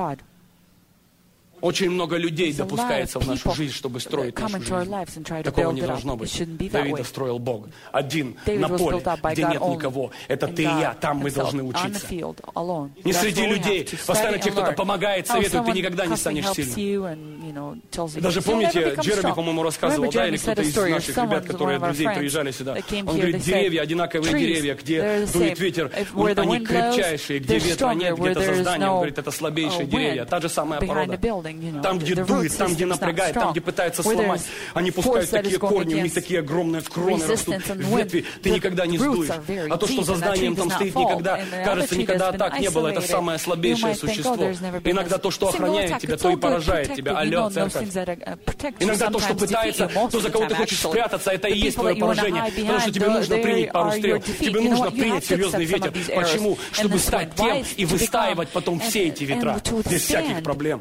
A: Очень много людей допускается в нашу жизнь, чтобы строить нашу жизнь. Такого не должно быть. Давида строил Бог. Один на поле, где нет никого. Это ты и я. Там мы должны учиться. Не среди людей. Постоянно тебе кто-то помогает, советует, ты никогда не станешь сильным. Даже помните, Джереми, по-моему, рассказывал, да, или кто-то из наших ребят, которые друзей приезжали сюда. Он говорит, деревья, одинаковые деревья, где дует ветер, они крепчайшие, где ветра нет, где-то за зданием, он говорит, это слабейшие деревья. Та же самая порода. Там, где дует, там, где напрягает, там, где пытаются сломать. Они пускают такие корни, у них такие огромные кроны растут, ветви. Ты никогда не сдуешь. А то, что за зданием там стоит, никогда, кажется, никогда так не было. Это самое слабейшее существо. Иногда то, что охраняет тебя, то и поражает тебя. Алло, церковь. Иногда то, что пытается, то, за кого ты хочешь спрятаться, это и есть твое поражение. Потому что тебе нужно принять пару стрел. Тебе нужно принять серьезный ветер. Почему? Чтобы стать тем и выстаивать потом все эти ветра без всяких проблем.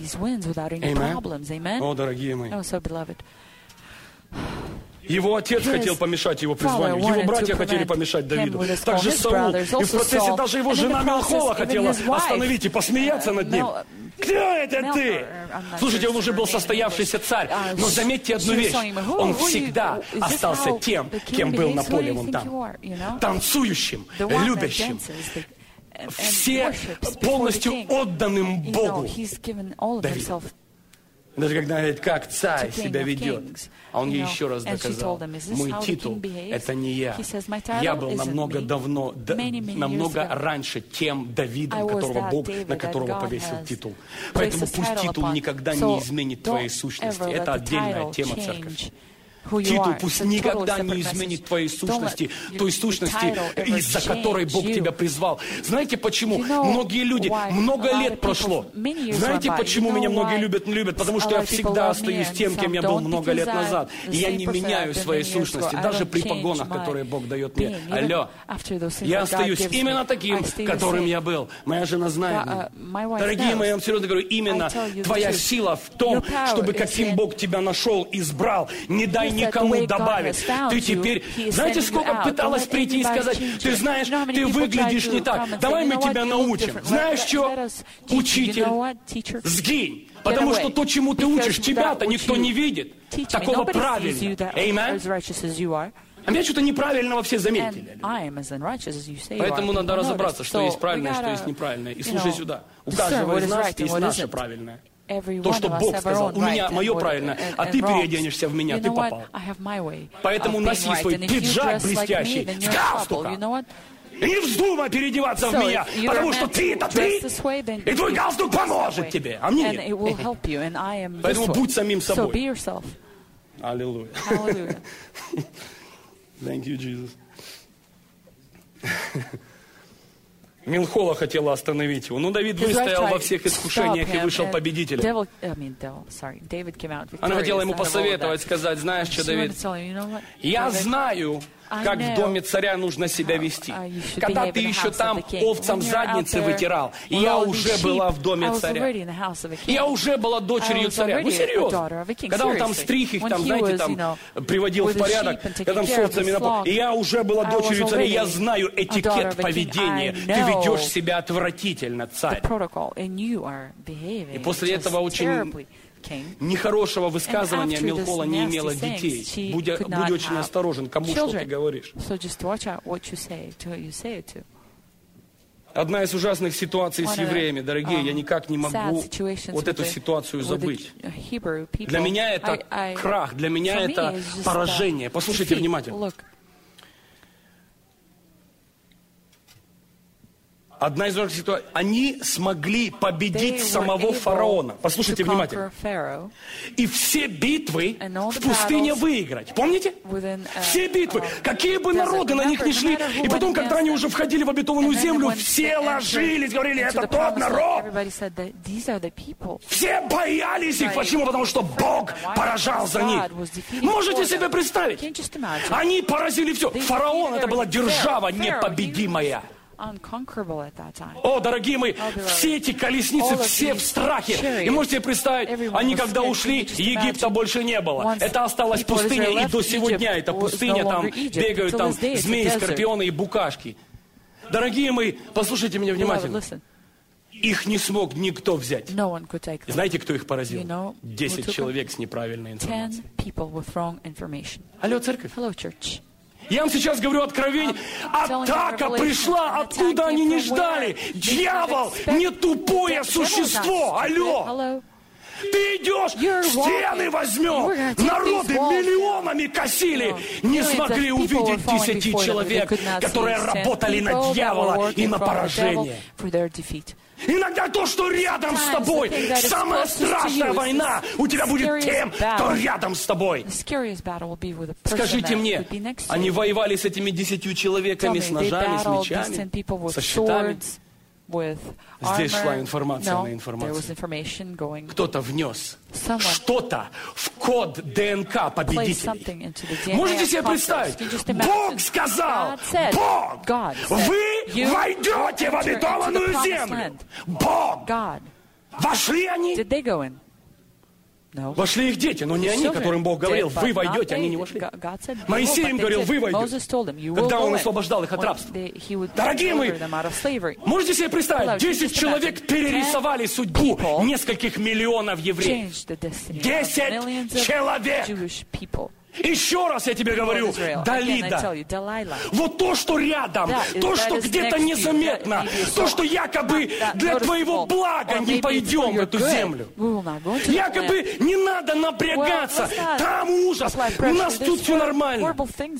A: Amen. О, дорогие мои. Его отец хотел помешать его призванию. Его братья хотели помешать Давиду. Также Саул. И в процессе даже его жена Милхола хотела остановить и посмеяться над ним. Кто это ты? Слушайте, он уже был состоявшийся царь. Но заметьте одну вещь. Он всегда остался тем, кем был на поле вон там. Танцующим, любящим. Все полностью отданным Богу. Давид. Даже когда говорит, как царь себя ведет, а он ей еще раз доказал, мой титул — это не я. Я был намного давно, да, намного раньше тем Давидом, которого Бог, на которого повесил титул. Поэтому пусть титул никогда не изменит твоей сущности. Это отдельная тема, церковь. Титул пусть никогда не изменит твоей сущности, той сущности, из-за которой Бог тебя призвал. Знаете почему? Многие люди, много лет прошло. Знаете, почему меня многие любят, не любят? Потому что я всегда остаюсь тем, кем я был много лет назад. И я не меняю своей сущности, даже при погонах, которые Бог дает мне. Алло, я остаюсь именно таким, которым я был. Моя жена знает меня. Дорогие мои, я вам серьезно говорю, именно твоя сила в том, чтобы каким Бог тебя нашел, избрал. Не дай никому добавить. Ты теперь... Знаете, сколько пыталась прийти и сказать, ты знаешь, ты выглядишь не так. Давай мы тебя научим. Знаешь что? Учитель, сгинь. Потому что то, чему ты учишь, тебя-то никто не видит. Такого правильно. Amen. А меня что-то неправильного все заметили. Поэтому надо разобраться, что есть правильное, что есть неправильное. И слушай сюда. У каждого из нас есть наше правильное. То, что Бог сказал, у меня мое правильное, а ты переоденешься в меня, ты попал. Поэтому носи свой пиджак блестящий с галстуком. И не вздумай переодеваться в меня, потому что ты это ты, и твой галстук поможет тебе, а мне нет. Поэтому будь самим собой. Аллилуйя. Thank you, Jesus. Милхола хотела остановить его. Но Давид выстоял во всех искушениях и вышел победителем. Она хотела ему посоветовать, сказать, знаешь что, Давид, я знаю, как в доме царя нужно себя вести. Когда ты еще там овцам задницы вытирал, я уже была в доме царя. Я уже была дочерью царя. Ну, серьезно. Когда он там стриг их, там, знаете, там, приводил в порядок, когда там с овцами напал. Я уже была дочерью царя. Я знаю этикет поведения. Ты ведешь себя отвратительно, царь. И после этого очень... нехорошего высказывания Милхола не имела детей. Будь, будь очень осторожен, кому что ты говоришь. Одна из ужасных ситуаций с евреями, дорогие, я никак не могу вот эту ситуацию забыть. Для меня это крах, для меня это поражение. Послушайте внимательно. Одна из ужасных ситуаций. Они смогли победить самого фараона. Послушайте внимательно. И все битвы в пустыне выиграть. Помните? Все битвы. Какие бы народы на них ни шли. И потом, когда они уже входили в обетованную землю, все ложились, говорили, это тот народ. Все боялись их. Почему? Потому что Бог поражал за них. Можете себе представить? Они поразили все. Фараон, это была держава непобедимая. О, дорогие мои, все эти колесницы, все в страхе. И можете представить, они когда ушли, Египта больше не было. Это осталась пустыня, и до сего дня эта пустыня, там бегают там змеи, скорпионы и букашки. Дорогие мои, послушайте меня внимательно. Их не смог никто взять. Знаете, кто их поразил? Десять человек с неправильной информацией. Алло, церковь. Я вам сейчас говорю откровение. Атака пришла, откуда они не ждали. Дьявол не тупое существо. Алло. Ты идешь, стены возьмем. Народы миллионами косили. Не смогли увидеть десяти человек, которые работали на дьявола и на поражение. Иногда то, что рядом с тобой, самая страшная война у тебя будет тем, кто рядом с тобой. Скажите мне, они воевали с этими десятью человеками, с ножами, с мечами, со щитами? Здесь шла информация на информацию. Кто-то внес что-то в код ДНК победителей. Можете себе представить? Бог сказал, Бог, вы войдете в обетованную землю. Бог. Вошли они? Вошли их дети, но не они, которым Бог говорил, вы войдете, они не вошли. Моисей им говорил, вы войдете, когда он освобождал их от рабства. Дорогие мои, можете себе представить, десять человек перерисовали судьбу нескольких миллионов евреев. Десять человек. Еще раз я тебе говорю, Далида, вот то, что рядом, то, что где-то незаметно, то, что якобы для твоего блага не пойдем в эту землю. Якобы не надо напрягаться, там ужас, у нас тут все нормально.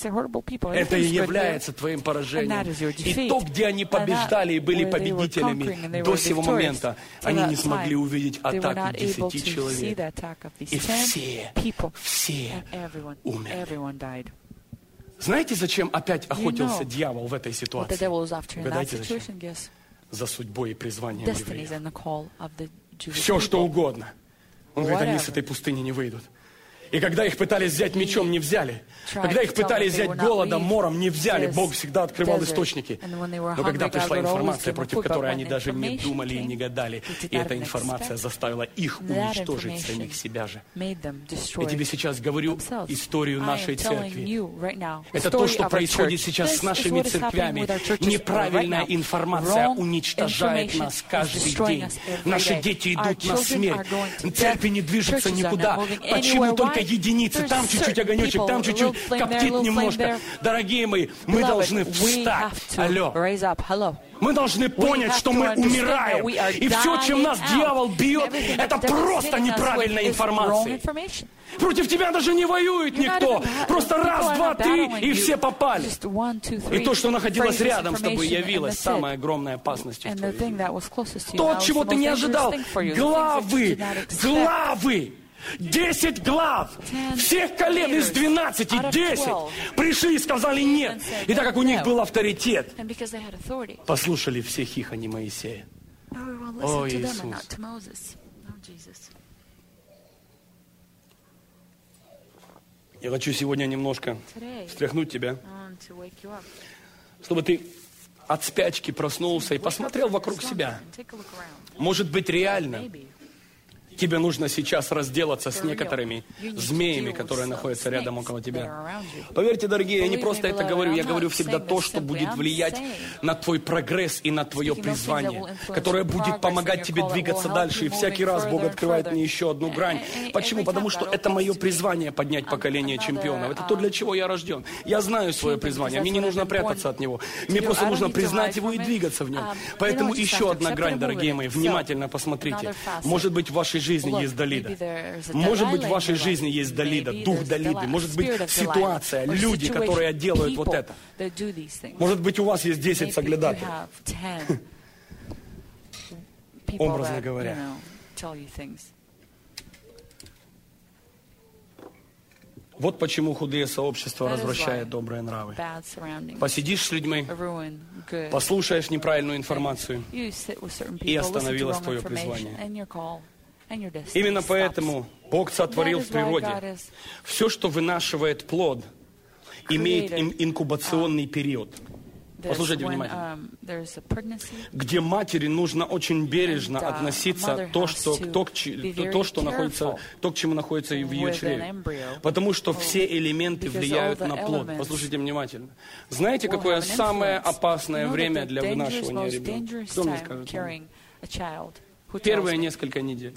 A: Это и является твоим поражением. И то, где они побеждали и были победителями до сего момента, они не смогли увидеть атаку десяти человек. И все, все умерли. Знаете, зачем опять охотился дьявол в этой ситуации? Угадайте, зачем? За судьбой и призванием евреев. Все, что угодно. Он говорит, они с этой пустыни не выйдут. И когда их пытались взять мечом, не взяли. Когда их пытались взять голодом, мором, не взяли. Бог всегда открывал источники. Но когда пришла информация, против которой они даже не думали и не гадали, и эта информация заставила их уничтожить самих себя же. Я тебе сейчас говорю историю нашей церкви. Это то, что происходит сейчас с нашими церквями. Неправильная информация уничтожает нас каждый день. Наши дети идут на смерть. Церкви не движутся никуда. Почему только единицы? Там чуть-чуть огонечек, там чуть-чуть коптит немножко. Дорогие мои, мы должны встать. Алло. Мы должны понять, что мы умираем. И все, чем нас дьявол бьет, это просто неправильная информация. Против тебя даже не воюет никто. Просто раз, два, три, и все попали. И то, что находилось рядом с тобой, явилось самой огромной опасностью в твоей жизни. То, от чего ты не ожидал. Главы, главы. Десять глав, всех колен из двенадцати, десять пришли и сказали нет. И так как у них был авторитет, послушали все хихани Моисея. О, Иисус. Я хочу сегодня немножко встряхнуть тебя, чтобы ты от спячки проснулся и посмотрел вокруг себя. Может быть, реально тебе нужно сейчас разделаться с некоторыми змеями, которые находятся рядом около тебя. Поверьте, дорогие, я не просто это говорю, я говорю всегда то, что будет влиять на твой прогресс и на твое призвание, которое будет помогать тебе двигаться дальше. И всякий раз Бог открывает мне еще одну грань. Почему? Потому что это мое призвание поднять поколение чемпионов. Это то, для чего я рожден. Я знаю свое призвание, мне не нужно прятаться от него. Мне просто нужно признать его и двигаться в нем. Поэтому еще одна грань, дорогие мои, внимательно посмотрите. Может быть, в вашей жизни есть Далида. Может быть, в вашей жизни есть Далида, дух Далиды. Может быть, ситуация, люди, которые делают вот это. Может быть, у вас есть десять соглядатаев. Образно говоря. Вот почему худые сообщества развращают добрые нравы. Посидишь с людьми, послушаешь неправильную информацию, и остановилось твое призвание. Именно поэтому Бог сотворил в природе все, что вынашивает плод, имеет инкубационный период. Послушайте внимательно. Где матери нужно очень бережно относиться то, что, то, к, то, что находится, то, к чему находится и в ее чреве. Потому что все элементы влияют на плод. Послушайте внимательно. Знаете, какое самое опасное время для вынашивания ребенка? Кто мне скажет? Первые несколько недель.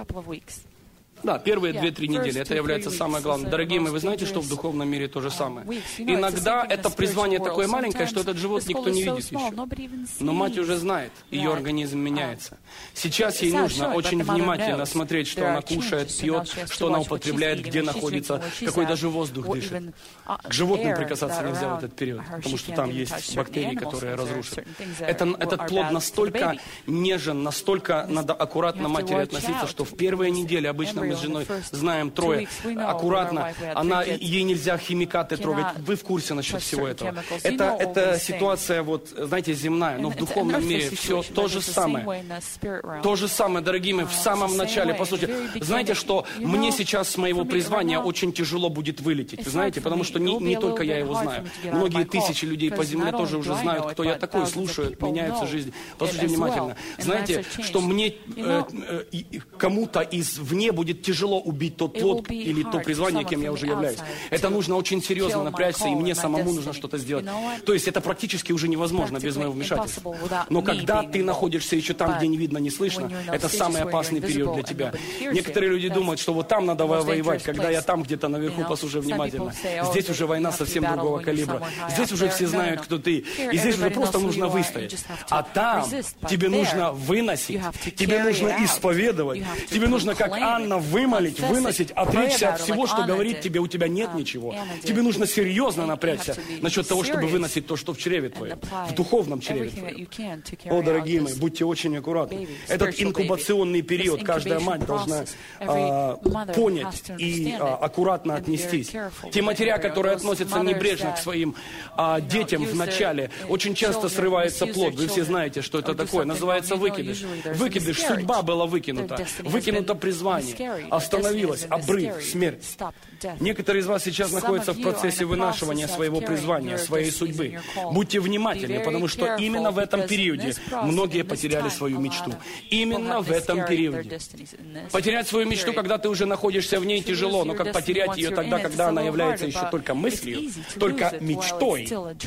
A: Да, первые две-три недели. Это является самое главное. Дорогие мои, вы знаете, что в духовном мире то же самое? Иногда это призвание такое маленькое, что этот живот никто не видит еще. Но мать уже знает, ее организм меняется. Сейчас ей нужно очень внимательно смотреть, что она кушает, пьет, что она употребляет, где находится, какой даже воздух дышит. К животным прикасаться нельзя в этот период, потому что там есть бактерии, которые разрушат. Это, этот плод настолько нежен, настолько надо аккуратно матери относиться, что в первые недели обычно мы с женой знаем трое. Аккуратно. Она, ей нельзя химикаты трогать. Вы в курсе насчет всего этого. Это, это ситуация, вот, знаете, земная, но в духовном мире все то же самое. То же самое, дорогие мои, в самом начале. Послушайте, знаете, что мне сейчас с моего призвания очень тяжело будет вылететь. Знаете, потому что не, не только я его знаю. Многие тысячи людей по земле тоже уже знают, кто я такой, слушают, меняются жизнь. Послушайте внимательно. Знаете, что мне, э, э, кому-то извне будет тяжело убить тот плод или то призвание, кем я уже являюсь. Это нужно очень серьезно напрячься, и мне самому нужно что-то сделать. То есть это практически уже невозможно без моего вмешательства. Но когда ты находишься еще там, где не видно, не слышно, это самый опасный период для тебя. Некоторые люди думают, что вот там надо воевать, когда я там где-то наверху, послушай внимательно. Здесь уже война совсем другого калибра. Здесь уже все знают, кто ты. И здесь уже просто нужно выстоять. А там тебе нужно выносить, тебе нужно исповедовать, тебе нужно, как Анна, вымолить, выносить, отречься от всего, что говорит тебе, у тебя нет ничего. Тебе нужно серьезно напрячься насчет того, чтобы выносить то, что в чреве твоем, в духовном чреве твоем. О, дорогие мои, будьте очень аккуратны. Этот инкубационный период каждая мать должна а, понять и а, аккуратно отнестись. Те матеря, которые относятся небрежно к своим а, детям в начале, очень часто срывается плод. Вы все знаете, что это такое. Называется выкидыш. Выкидыш, судьба была выкинута. Выкинуто призвание. Остановилась, обрыв, смерть. Некоторые из вас сейчас находятся в процессе вынашивания своего призвания, своей судьбы. Будьте внимательны, потому что именно в этом периоде многие потеряли свою мечту. Именно в этом периоде. Потерять свою мечту, когда ты уже находишься в ней, тяжело, но как потерять ее тогда, когда она является еще только мыслью, только мечтой,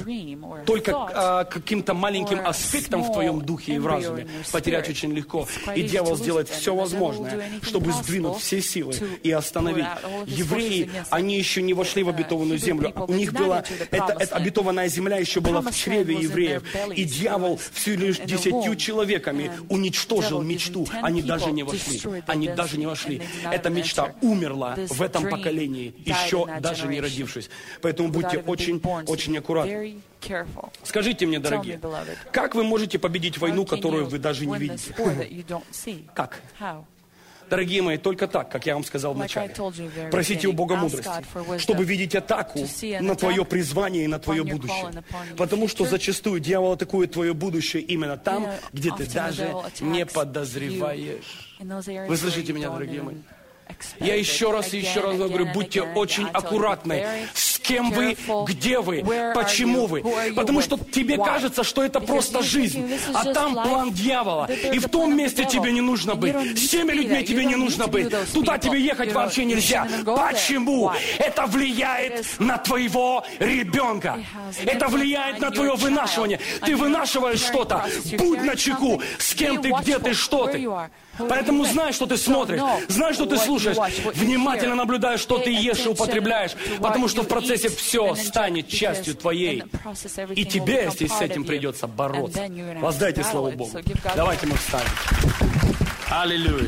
A: только а, каким-то маленьким аспектом в твоем духе и в разуме, потерять очень легко. И дьявол сделает все возможное, чтобы сдвинуть все силы и остановить. Евреи, они еще не вошли в обетованную землю. У них была, эта, эта обетованная земля еще была в чреве евреев. И дьявол всего лишь десятью человеками уничтожил мечту. Они даже не вошли. Они даже не вошли. Эта мечта умерла в этом поколении, еще даже не родившись. Поэтому будьте очень, очень аккуратны. Скажите мне, дорогие, как вы можете победить войну, которую вы даже не видите? Как? Дорогие мои, только так, как я вам сказал вначале. Просите у Бога мудрости, чтобы видеть атаку на твое призвание и на твое будущее. Потому что зачастую дьявол атакует твое будущее именно там, где ты даже не подозреваешь. Вы слышите меня, дорогие мои? Я еще раз и еще раз говорю, будьте очень аккуратны с кем вы, где вы, почему вы. Потому что тебе кажется, что это просто жизнь. А там план дьявола. И в том месте тебе не нужно быть. С теми людьми тебе не нужно быть. Туда тебе ехать вообще нельзя. Почему? Это влияет на твоего ребенка. Это влияет на твое вынашивание. Ты вынашиваешь что-то. Будь начеку, с кем ты, где ты, что ты. Поэтому знай, что ты смотришь, знай, что ты слушаешь, внимательно наблюдай, что ты ешь и употребляешь, потому что в процессе все станет частью твоей. И тебе здесь с этим придется бороться. Воздайте славу Богу. Давайте мы встанем. Аллилуйя.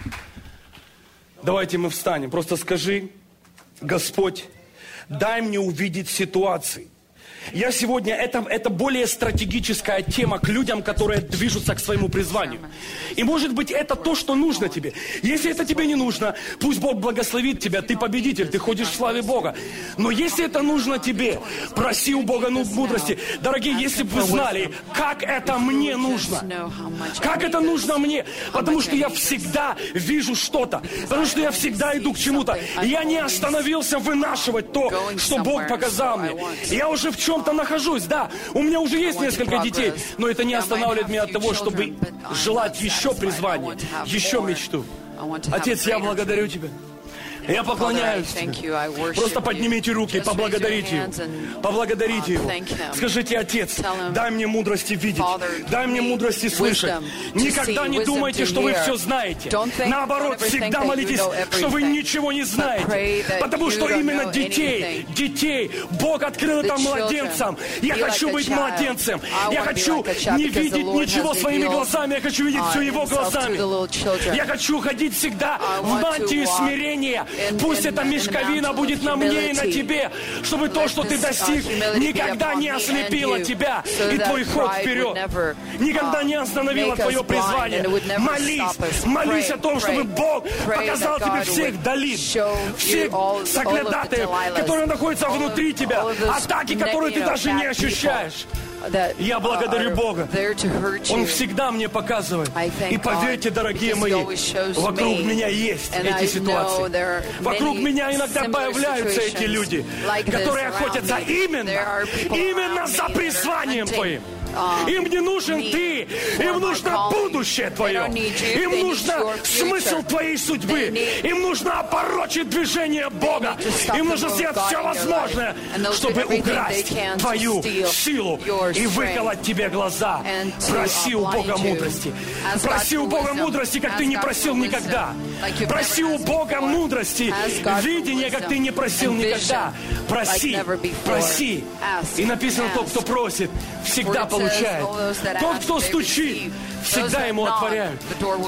A: Давайте мы встанем. Просто скажи: Господь, дай мне увидеть ситуации. Я сегодня, это, это более стратегическая тема к людям, которые движутся к своему призванию. И может быть это то, что нужно тебе. Если это тебе не нужно, пусть Бог благословит тебя, ты победитель, ты ходишь в славе Бога. Но если это нужно тебе, проси у Бога мудрости. Дорогие, если бы вы знали, как это мне нужно. Как это нужно мне. Потому что я всегда вижу что-то. Потому что я всегда иду к чему-то. И я не остановился вынашивать то, что Бог показал мне. Я уже в чем-то нахожусь, да. У меня уже есть несколько детей, но это не останавливает меня от того, чтобы желать еще призвания, еще мечту. Отец, я благодарю Тебя. Я поклоняюсь Тебе. Просто поднимите руки, поблагодарите Его. Поблагодарите Его. Скажите: Отец, дай мне мудрости видеть. Дай мне мудрости слышать. Никогда не думайте, что вы все знаете. Наоборот, всегда молитесь, что вы ничего не знаете. Потому что именно детей, детей Бог открыл это младенцам. Я хочу быть младенцем. Я хочу не видеть ничего своими глазами. Я хочу видеть все Его глазами. Я хочу ходить всегда в мантии смирения. Пусть эта мешковина будет на мне и на тебе, чтобы то, что ты достиг, никогда не ослепило тебя и твой ход вперед. Никогда не остановило твое призвание. Молись, молись о том, чтобы Бог показал тебе всех долин, всех соглядатаев, которые находятся внутри тебя, атаки, которые ты даже не ощущаешь. Я благодарю Бога. Он всегда мне показывает. И поверьте, дорогие мои, вокруг меня есть эти ситуации. Вокруг меня иногда появляются эти люди, которые охотятся именно, именно за призванием Твоим. Им не нужен ты, им нужно будущее твое, им нужно смысл твоей судьбы, им нужно опорочить движение Бога, им нужно сделать все возможное, чтобы украсть твою силу и выколоть тебе глаза. Проси у Бога мудрости. Проси у Бога мудрости, как ты не просил никогда. Проси у Бога мудрости, видения, как ты не просил никогда. Проси, проси. И написано: тот, кто просит, всегда получает. Тот, кто стучит, всегда ему отворяют.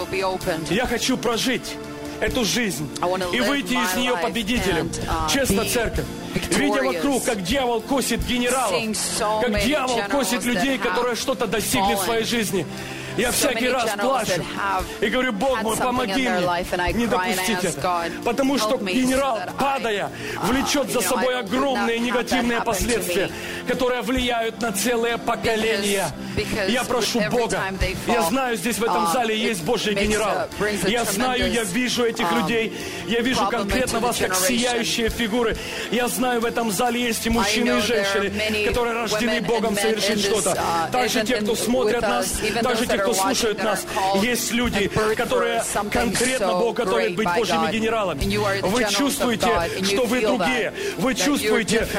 A: Я хочу прожить эту жизнь и выйти из нее победителем. Честно, церковь, видя вокруг, как дьявол косит генералов, как дьявол косит людей, которые что-то достигли в своей жизни, я всякий раз плачу и говорю: Бог мой, помоги мне не допустить это. Потому что генерал, падая, влечет за собой огромные негативные последствия, которые влияют на целые поколения. Я прошу Бога. Я знаю, здесь в этом зале есть Божий генерал. Я знаю, я вижу этих людей. Я вижу конкретно вас как сияющие фигуры. Я знаю, в этом зале есть и мужчины, и женщины, которые рождены Богом совершить что-то. Также те, кто смотрят нас, также те, кто слушают нас, есть люди, которые конкретно Бог готовит быть Божьими генералами. Вы чувствуете, что вы другие. Вы чувствуете,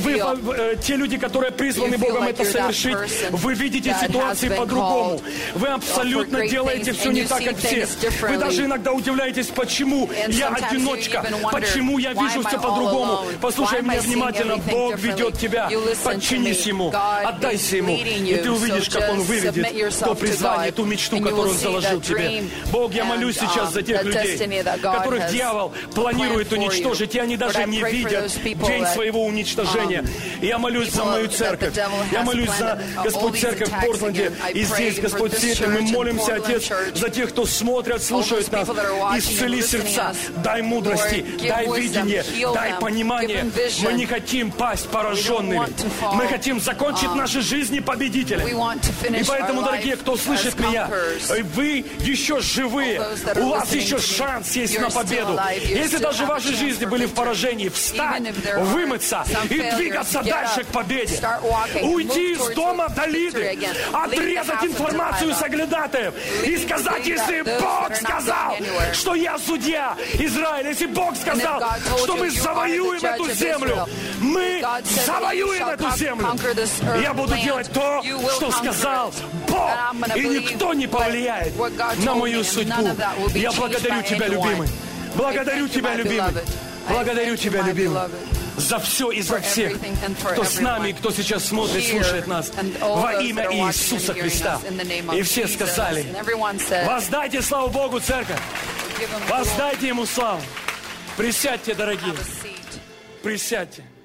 A: вы, те люди, которые призваны Богом это совершить, вы видите ситуации по-другому. Вы абсолютно делаете все не так, как все. Вы даже иногда удивляетесь, почему я одиночка, почему я вижу все по-другому. Послушай меня внимательно, Бог ведет тебя. Подчинись Ему, отдайся Ему, и ты увидишь, как Он выведет то призвание, ту мечту, которую Он заложил тебе. Бог, я молюсь сейчас за тех людей, которых дьявол планирует уничтожить, и они даже не видят день своего уничтожения. И я молюсь за мою церковь. Я молюсь за, Господь, церковь в Портленде. И здесь, Господь, все это мы молимся, Отец, за тех, кто смотрят, слушают нас. Исцели сердца, дай мудрости, дай видение, дай понимание. Мы не хотим пасть пораженными. Мы хотим закончить наши жизни победителями. И поэтому, дорогие, кто слышит слышит меня, вы еще живые, у вас еще шанс есть на победу. Если даже ваши жизни были в поражении, встать, вымыться и двигаться дальше к победе. Уйти из дома Далиды, отрезать информацию соглядатаев и сказать, если Бог сказал, что я судья Израиля, если Бог сказал, что мы завоюем эту землю, мы завоюем эту землю. Я буду делать то, что сказал Бог, и никто не повлияет на мою судьбу. Я благодарю Тебя, любимый. Благодарю Тебя, любимый. Благодарю Тебя, любимый, за все и за всех, кто с нами, кто сейчас смотрит, слушает нас, во имя Иисуса Христа. И все сказали: воздайте славу Богу, церковь. Воздайте Ему славу. Присядьте, дорогие. Присядьте.